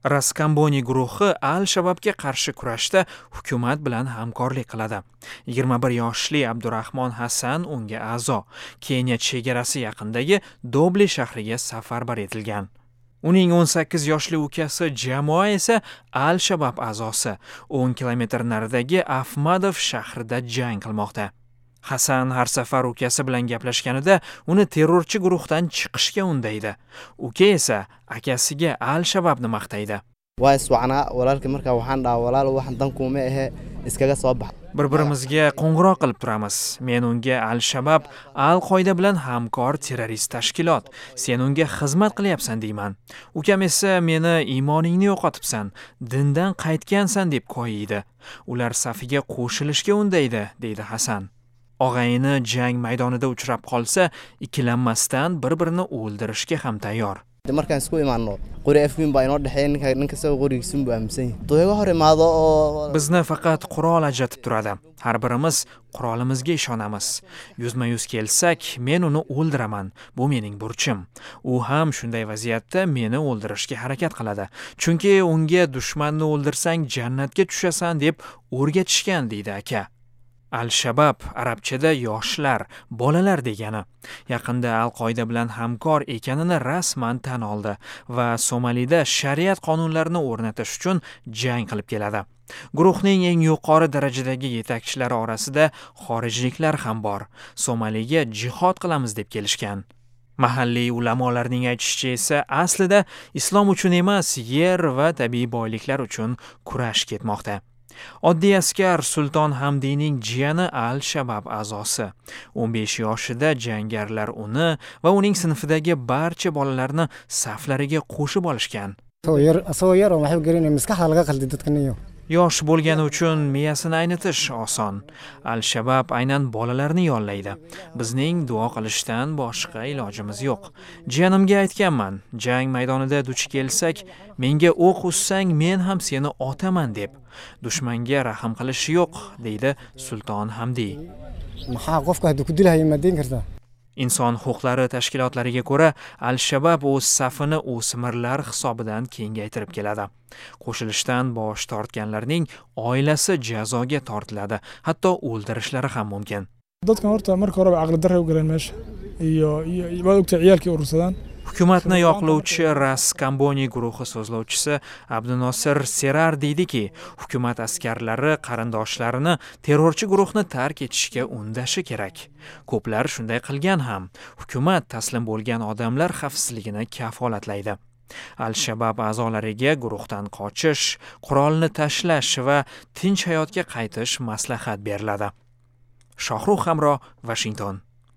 Raskamboni guruhi Al-Shababga qarshi kurashda hukumat bilan hamkorlik qiladi. 21 yoshli Abdurahmon Hassan unga a'zo. Keniya chegarasi yaqinidagi Dobli shahriga safarbar etilgan. Uning 18 yoshli ukasi Jamoa esa Al-Shabab a'zosi. 10 kilometr naridagi Afmadov shahrida jang qilmoqda. Hassan har safar ukasi bilan gaplashganida uni terrorchi guruhdan chiqishga undaydi. Uka esa akasiga Al-Shababni maqtaydi. Bir-birimizga qo'ng'iroq qilib turamiz. Men unga Al-Shabab Al-Qoida bilan hamkor terrorist tashkilot. Sen unga xizmat qilyapsan deyman. Ukam esa meni iymoningni yo'qotibsan, dindan qaytgansan deb qo'ydi. Ular safiga qo'shilishga undaydi, deydi Hassan. Og'ayni jang maydonida uchrab qolsa, ikkilanmasdan bir-birini o'ldirishga ham tayyor. markaan isku imaanno qori afwiin baa inoo dhaxeeyay ninka soo qorigiisun buu aaminsan yahay. To'yaga hor imaado oo bizni faqat qurol ajratib turadi. Har birimiz qurolimizga ishonamiz. Yuzma-yuz kelsak, men uni o'ldiraman. Bu mening burchim. U ham shunday vaziyatda meni o'ldirishga harakat qiladi. Chunki unga dushmanni o'ldirsang jannatga tushasan deb o'rgatishgan, deydi aka. Al-Shabab arabchada yoshlar, bolalar degani. Yaqinda Al-Qoida bilan hamkor ekanini rasman tan oldi va Somalida shariat qonunlarini o'rnatish uchun jang qilib keladi. Guruhning eng yuqori darajadagi yetakchilari orasida xorijliklar ham bor. Somaliga jihad qilamiz deb kelishgan. Mahalliy ulamolarning aytishicha esa aslida islom uchun emas, yer va tabiiy boyliklar uchun kurash ketmoqda. Oddiy askar Sulton Hamdiyning jiyani Al-Shabab a'zosi. 15 yoshida jangarilar uni va uning sinfidagi barcha bolalarni saflariga qo'shib olishgan. Yosh bo'lgani uchun miyasini aynitish oson. Al-Shabab aynan bolalarni yollaydi. Bizning duo qilishdan boshqa ilojimiz yo'q. Jiyanimga aytganman, jang maydonida duch kelsak, menga o'q ussang, men ham seni otaman deb. Dushmanga rahm qilish yo'q, deydi Sulton Hamdiy. Inson huquqlari tashkilotlariga ko'ra, Al-Shabab o'z safini o'smirlar hisobidan kengaytirib keladi. Qo'shilishdan bosh tortganlarning oilasi jazoga tortiladi, hatto o'ldirishlari ham mumkin. Dadkan horta marka hore aqli darro u galeen meesha iyo ogta ciyalkii urursadaan. Hukumatni yoqlovchi Raskamboni guruhi so'zlovchisi Abdunosir Serar deydiki, hukumat askarlari qarindoshlarini terrorchi guruhni tark etishga undashi kerak. Ko'plar shunday qilgan ham. Hukumat taslim bo'lgan odamlar xavfsizligini kafolatlaydi. Al-Shabab a'zolariga guruhdan qochish, qurolni tashlash va tinch hayotga qaytish maslahat beriladi. Shohrux Hamro, Washington.